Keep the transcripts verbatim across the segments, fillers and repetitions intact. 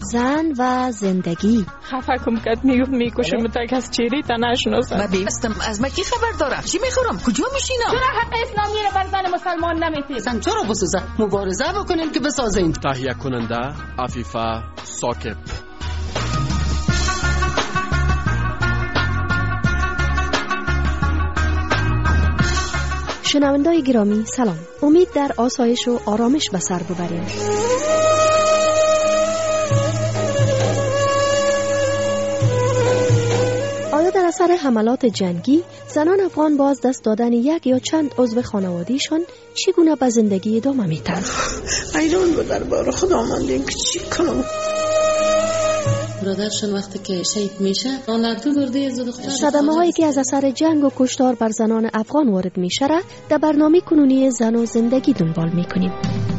زن و زندگی. خفه کم کت میگفت میکشم تا کس چیری تا نشناسم. من بیستم از من کی خبر دارم؟ چی میخورم؟ کجا میشینم؟ چرا حق اسلامی رو بر زن مسلمان نمیتید؟ زن چرا بسوزه؟ مبارزه بکنیم که بسازیم. تهیه کننده عفیفه ساکب. شنوندای گرامی سلام. امید در آسایش و آرامش به سر ببرید. آیا در اثر حملات جنگی زنان افغان باز دست دادن یک یا چند عضو خانواده‌شان چگونه به زندگی ادامه می‌دهند؟ ایران به دربار خدا ماندیم که چی کنم؟ برادرشون وقتی که شهید میشه آن دو برده از دختر صدمه هایی که از اثر جنگ و کشتار بر زنان افغان وارد میشه را در برنامه کنونی زن و زندگی دنبال میکنیم.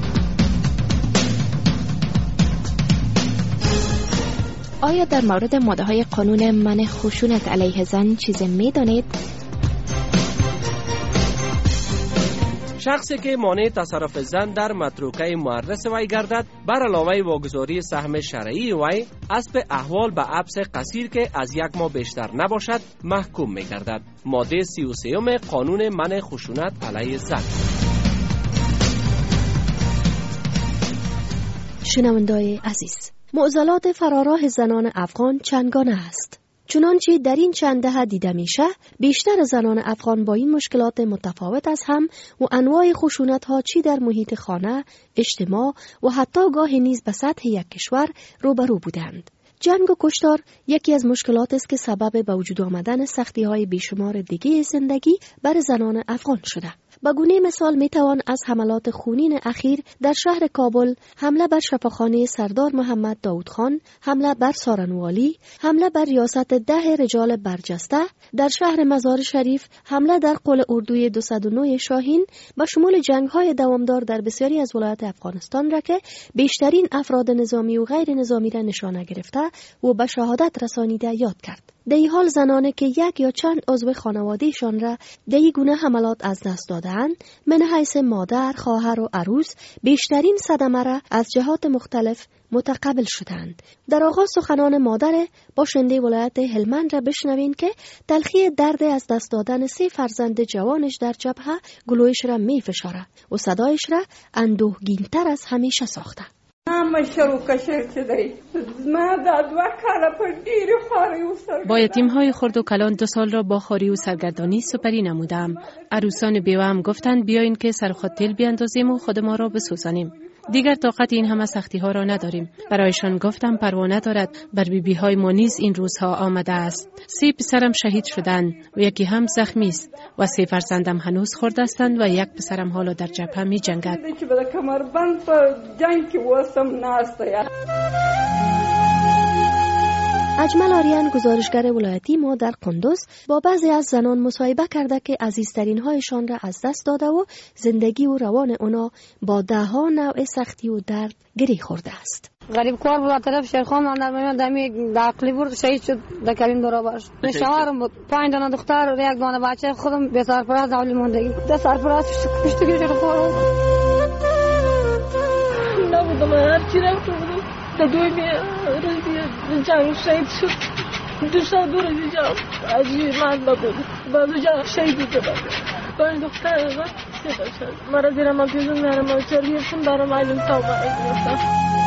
آیا در مورد ماده های قانون منع خشونت علیه زن چیزی میدانید؟ شخصی که مانع تصرف زن در متروکه معرض وی گردد بر علاوه واگذاری سهم شرعی وی اسب احوال به حبس قصیر که از یک ماه بیشتر نباشد محکوم می گردد. ماده سی و سه قانون منع خشونت علیه زن. شنوندای عزیز، معضلات فراراه زنان افغان چندگانه است. چنانچه در این چند دهه دیده میشه بیشتر زنان افغان با این مشکلات متفاوت از هم و انواع خشونت ها چی در محیط خانه، اجتماع و حتی گاهی نیز به سطح یک کشور روبرو بودند. جنگ و کشتار یکی از مشکلات است که سبب به وجود آمدن سختی های بیشمار دیگه زندگی بر زنان افغان شده. به گونه مثال میتوان از حملات خونین اخیر در شهر کابل، حمله بر شفاخانه سردار محمد داود خان، حمله بر سارنوالی، حمله بر ریاست ده رجال برجسته، در شهر مزار شریف حمله در قلعه اردوی دویست و نه شاهین به شمول جنگ‌های دوامدار در بسیاری از ولایات افغانستان را که بیشترین افراد نظامی و غیر نظامی را نشانه گرفته و به شهادت رسانیده یاد کرد. در این حال زنانی که یک یا چند عضو خانوادهشان را در این گونه حملات از دست دادند، من حیث مادر، خواهر و عروس بیشترین صدمه را از جهات مختلف متقبل شدند. در آغاز سخنان مادر باشنده ولایت هلمند را بشنوین که تلخی درد از دست دادن سه فرزند جوانش در جبهه گلویش را می فشاره و صدایش را اندوهگین‌تر از همیشه ساخته. با یتیم‌های خرد و کلان دو سال را با خواری و سرگردانی سپری نمودم. عروسان بیوه هم گفتند بیاین که سر خود تیل بیاندازیم و خود ما را بسوزانیم. دیگر طاقت این همه سختی ها را نداریم. برایشان گفتم پروانه دارد، بر بی بی های ما نیز این روزها آمده است. سه پسرم شهید شدند و یکی هم زخمی است و سه فرزندم هنوز خرد هستند و یک پسرم حالا در جبهه می جنگد. اجمل آریان گزارشگر ولایتی ما در قندوز با بعضی از زنان مصاحبه کرده که عزیزترین هایشان را از دست داده و زندگی و روان اونا با ده ها نوع سختی و درد گره خورده است. غریب کار بود طرف شیرخان من در میان دمی عقلی بود شهید شد در کریم دورابرش. شوهرم بود پنج دانه دختر و یک دانه بچه، خودم به سرپرست اولی ماندگی. ده سرپرست کشته شد خورد. نبودم هر چی رفت بود. در دوی می جنگ شهید شد. دو سال دو روزی جنگ عجیب مرد بود. بعد جنگ شهید شد. پنج دختر و سه بچه. مرا زیر ما پیزون میارم و چرگیفتم برام علم تا برگرفتم.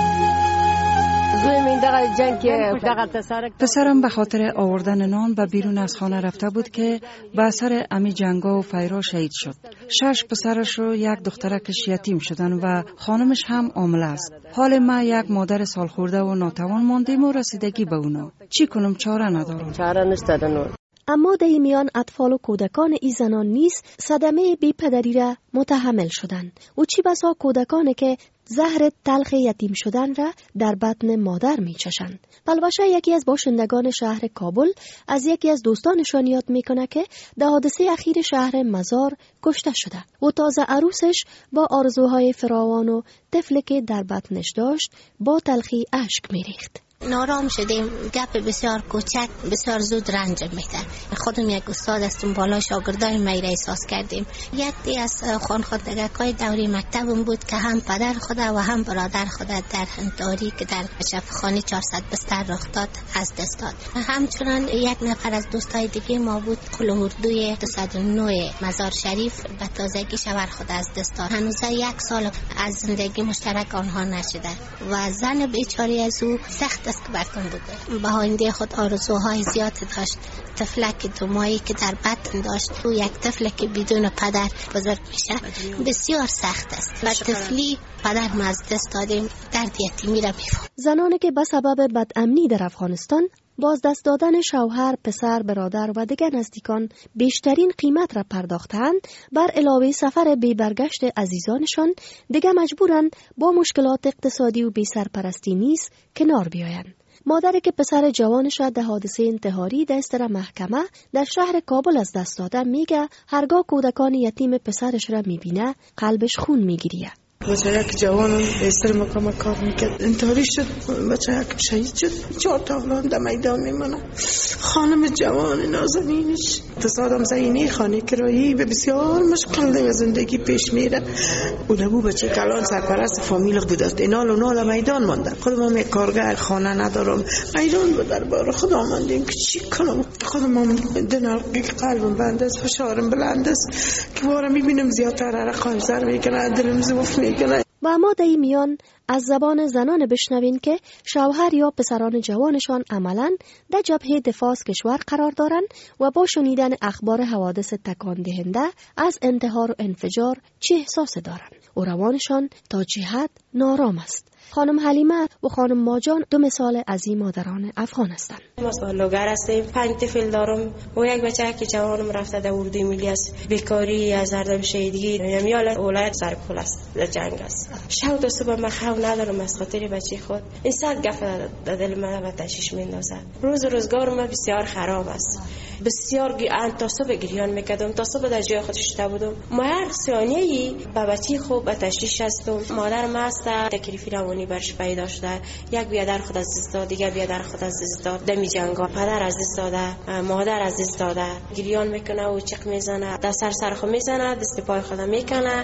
پسرم به خاطر آوردن نان به بیرون از خانه رفته بود که به اثر امی جنگا و فیرا شهید شد. شش پسرش و یک دخترکش یتیم شدن و خانمش هم عامله است. حال ما یک مادر سال خورده و ناتوان ماندیم و رسیدگی به اونا. چی کنم؟ چاره ندارم. چاره نشده. اما در میان اطفال و کودکان ای زنان نیز صدمه بی پدری را متحمل شدند و چی بسا کودکانی که زهر تلخ یتیم شدن را در بطن مادر می چشند. بلوشه یکی از باشندگان شهر کابل از یکی از دوستانشان یاد می کنه که در حادثه اخیر شهر مزار کشته شده و تازه عروسش با آرزوهای فراوان و طفلی که در بطنش داشت با تلخی اشک می ریخت. نارام شدیم. گپ بسیار کوچک بسیار زود رنج میده. خودم یک استاد هستم، بالا شاگردای می را احساس کردیم. یک دی از خانخوردگکای دوری مکتبم بود که هم پدر خود و هم برادر خود در انتحاری که در شفاخانه چهارصد بستر رخ داد از دست داد. همچنان یک نفر از دوستای دیگه ما بود، قلهردوی دویست و نه مزار شریف، به تازگی شوهر خود از دست داد. هنوز یک سال از زندگی مشترک آنها نشده و زن بیچاره از او سخت است که برکن بوده. به آینده خود آرزوهای زیاد داشت. طفلک دو ماهی که در بطن داشت، او یک طفلک بدون پدر بزرگ میشه، بسیار سخت است. و طفلی پدر ما از دست دادیم، درد یتیمی را میفهم. زنانی که به سبب بدامنی در افغانستان باز دست دادن شوهر، پسر، برادر و دیگر نزدیکان بیشترین قیمت را پرداختند، بر علاوه سفر بی برگشت عزیزانشان دیگر مجبورند با مشکلات اقتصادی و بی سرپرستی نیز کنار بیایند. مادری که پسر جوانش را در حادثه انتحاری دست در محکمه در شهر کابل از دست داده میگه هرگاه کودکان یتیم پسرش را میبینه قلبش خون میگیره. بچه یک جوان استر مقام کار میکرد، انتحاری شد، بچه یک شهید شد، چهار تا اولاد در میدان میمونه. خانم جوان نازنینش تصادم زینی خانه کرایی به بسیار مشکل دیگه زندگی پیش میره. اون ابو بچه کلان سرپرست فامیل بودست، اینال و نال میدان مانده. خودم هم یک کارگاه خانه ندارم، میدان به دربار خدا ماندیم که چی کنم. خودم هم دنالقی که قلبم بند است، فشارم بلند است که باره میبینم زیادتر عرقای سر میکنه، دلم زوف میکنه. و ما در میان از زبان زنان بشنوین که شوهر یا پسران جوانشان عملاً در جبهه دفاع از کشور قرار دارند و با شنیدن اخبار حوادث تکان دهنده از انتحار و انفجار چه احساس دارند و روانشان تا چه حد نارام است. خانم حلیمه و خانم ماجان دو مثال از این مادران افغان هستند. ما سالوگر هستیم، پنج طفل دارم و یک بچه که جوانم رفته در اردوی ملی است. بیکاری از اردم شهیدگی یمیال ولایت سرپل است، در جنگ است. شب تا صبح من خواب ندارم از خاطر بچه خود. این صد گفت در دل من و تشویش میندازد. روز روزگار من بسیار خراب است. بسیار گیان تا صبح گریان میکردم، تا صبح در جای خود شده بودم. ما هر ثانیه‌ای با بچه خوب به تشویش هستم. مادرم است تکلیفی روانی برش پیدا شده. یک بیادر خود از دست داد، دیگه بیادر خود از دست داد. دمی جنگا پدر از دست داده، مادر از دست داده. گریان میکنه و چق میزنه، دست سر سر خود میزنه، دست پای خود میکنه.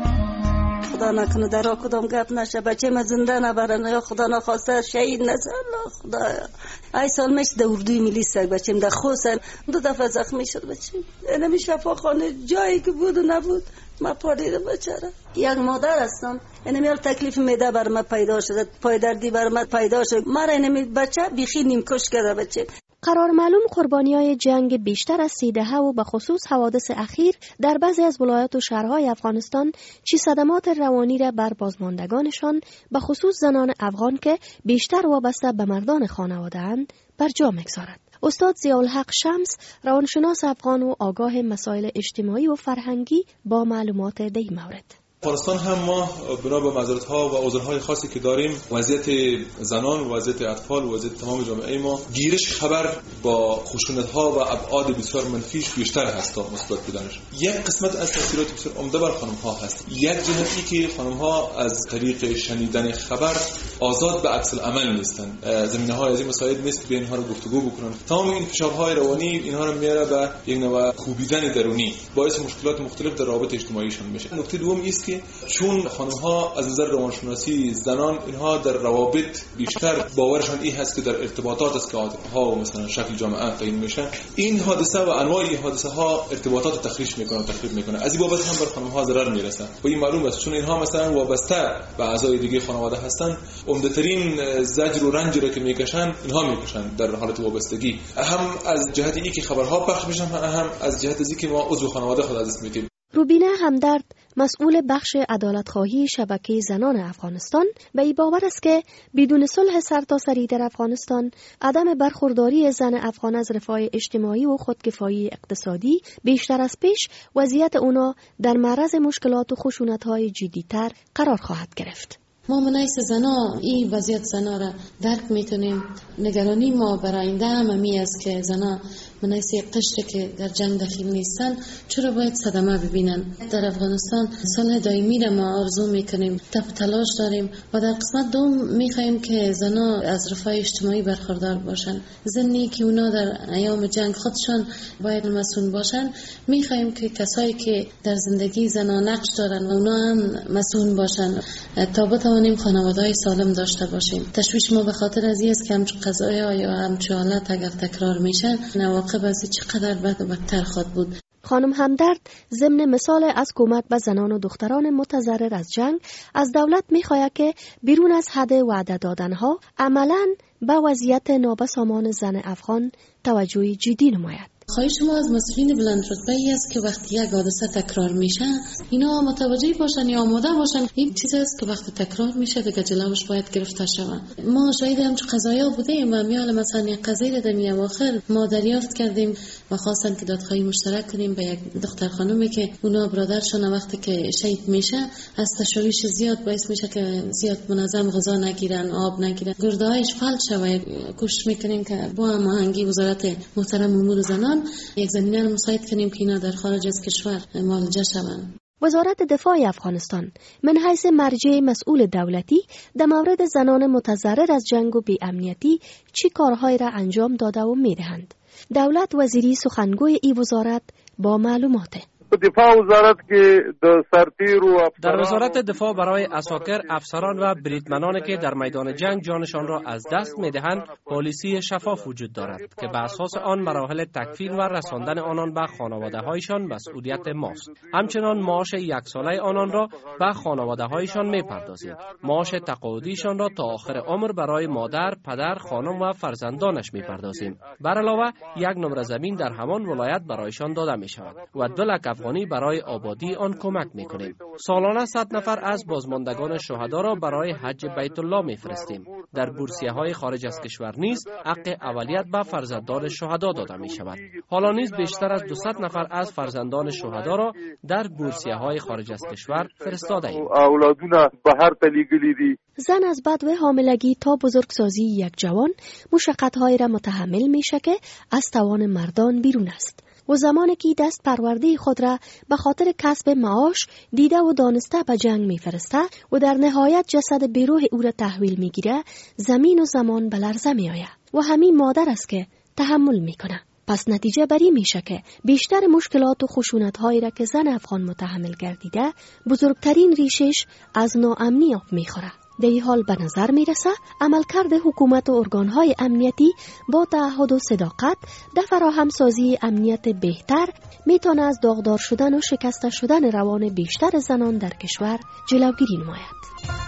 خدا نکنه در کدام گپ نشه، بچه ما زنده نبرن یا خدا نخواسته شهید نشه. الله خدایا. ای سال میشه در اردوی ملی سگ بچه‌م در خوسن دو دفعه زخمی شد بچه. اینم شفاخانه جایی که بود و نبود ما پاریدم بچه‌را. یک مادر هستم، اینم یال تکلیف میده بر ما پیدا شده، پای دردی بر ما پیدا شد. ما اینم بچه بیخی نیم کش کرده بچه. قرار معلوم قربانیای جنگ بیشتر از سی دهه و به خصوص حوادث اخیر در بعضی از ولایات و شهرهای افغانستان چی صدمات روانی را بر بازماندگانشان به خصوص زنان افغان که بیشتر وابسته به مردان خانواده اند بر جا میگذارد. استاد ضیاءالحق شمس روانشناس افغان و آگاه مسائل اجتماعی و فرهنگی با معلومات در این مورد. افغانستان هم ما بنا به معذرت‌ها و عذرهای خاصی که داریم، وضعیت زنان و وضعیت اطفال و وضعیت تمام جامعه ما گیرش خبر با خشونت‌ها و ابعاد بسیار منفیش بیشتر هست تا مثبت بودنش. یک قسمت از تاثیرات بسیار عمده بر خانم‌ها هست. یک جهتی که خانم‌ها از طریق شنیدن خبر آزاد به عکس العمل نیستن. زمینه‌های از این مسائل نیست به اینها رو گفتگو بکنن. تمام این فشارهای روانی اینها رو میاره به یک نوع کوبیدن درونی، باعث مشکلات مختلف در روابط اجتماعیشان میشه. نکته دوم است که چون خانم‌ها از نظر روانشناسی زنان اینها در روابط بیشتر باورشان این هست که در ارتباطات است که عاطفه‌ها و مثلا شکل جامعه تعیین میشن، این حادثه و انواع این حادثه ها ارتباطات تخریش میکنه تخریب میکنه. از این بابت هم بر خانم‌ها ضرر میرسه و این معلوم است چون اینها مثلا وابسته به اعضای دیگه خانواده هستن، عمده‌ترین زجر و رنجی را که میکشن اینها میکشن در حالت وابستگی، هم از جهت اینکه خبرها پخش میشن، هم از جهت اینکه ما عضو خانواده خود از دست میدیم. روبینه همدرد مسئول بخش عدالت‌خواهی شبکه زنان افغانستان به این باور است که بدون صلح سرتاسری در افغانستان عدم برخورداری زن افغان از رفاه اجتماعی و خودکفایی اقتصادی بیشتر از پیش وضعیت اونا در معرض مشکلات و خشونت‌های جدی‌تر قرار خواهد گرفت. ما منایس زنا این وضعیت زنا را درک میکنیم. نگرانی ما برای آینده هم می است که زنا منایس یک قشری که در جنگ دخیل نیستن چرا باید صدمه ببینن؟ در افغانستان صلح دائمی را ما آرزو میکنیم، تپ تلاش داریم و در قسمت دوم میخوایم که زنا از رفاه اجتماعی برخوردار باشن. زنی که اونا در ایام جنگ خودشان باید مسئول باشن، میخوایم که کسایی که در زندگی زنا نقش دارن و اونا هم مسئول باشن تا بتوانیم خانواده‌های سالم داشته باشیم. تشویش ما به خاطر از این است که همچون قضایا یا همچون حالت اگر تکرار میشن نواقب از چقدر بد و بدتر خواهد بود. خانم همدرد ضمن مثال از کمک به زنان و دختران متضرر از جنگ از دولت می‌خواهد که بیرون از حد وعده دادنها عملاً به وضعیت نابسامان زن افغان توجه جدی نماید. خواهش ما از مسئولین بلند رتبه ای است که وقتی یک حادثه تکرار میشه اینا متوجه باشن یا آماده باشن. این چیزی است که وقتی تکرار میشه دیگه جلوش باید گرفته شود. ما شاهد همچون قضایا بودیم و میال مثلا یک قضیه در می اواخر ما دریافت کردیم و خواستن که دادخواهی مشترک کنیم به یک دختر خانومی که اونا برادرشون وقتی که شهید میشه از تشویش زیاد باعث میشه که زیاد منظم غذا نگیرن، آب نگیرن، گرده‌هایش فلج شود. کوشش میکنیم که با هماهنگی وزارت محترم امور زنان یک زمینه رو مساعد کنیم که اینا در خارج از کشور معالجه شوند. وزارت دفاع افغانستان من حیث مرجع مسئول دولتی در مورد زنان متضرر از جنگ و بی‌امنیتی چی کارهایی را انجام داده و میدهند؟ دولت وزیری سخنگوی ای وزارت با معلومات دفاع وزارت که در سرتیر و در وزارت دفاع برای اساکر، افسران و بریدمنانی که در میدان جنگ جانشان را از دست میدهند پالیسی شفاف وجود دارد که به اساس آن مراحل تکفین و رساندن آنان به خانواده هایشان مسئولیت ماست. همچنان معاش یک ساله آنان را به خانواده هایشان میپردازیم. معاش تقاعدیشان را تا آخر عمر برای مادر، پدر، خانم و فرزندانش میپردازیم. بر علاوه یک نمره زمین در همان ولایت برایشان داده می شود و دو لک افغانی برای آبادی آن کمک میکنیم. سالانه صد نفر از بازماندگان شهدا را برای حج بیت الله میفرستیم. در بورسیه های خارج از کشور نیز حق اولیت به فرزندان شهدا داده می شود. حالا نیز بیشتر از دویست نفر از فرزندان شهدا را در بورسیه های خارج از کشور فرستاده ایم. اولادونه بهر تلیگلی دی. زن از بدو حاملگی تا بزرگسازی یک جوان مشقت‌های را متحمل میشه که از توان مردان بیرون است. و زمانی که دست پرورده خود را به خاطر کسب معاش دیده و دانسته به جنگ میفرسته و در نهایت جسد بیروح او را تحویل میگیره، زمین و زمان به لرزه میآید و همین مادر است که تحمل میکنه. پس نتیجه بری میشه که بیشتر مشکلات و خشونت‌هایی را که زن افغان متحمل گردیده بزرگترین ریشش از ناامنی آب میخوره. در این حال به نظر میرسه عملکرد حکومت و ارگانهای امنیتی با تعهد و صداقت در فراهمسازی امنیت بهتر میتونه از داغدار شدن و شکسته شدن روان بیشتر زنان در کشور جلوگیری نماید.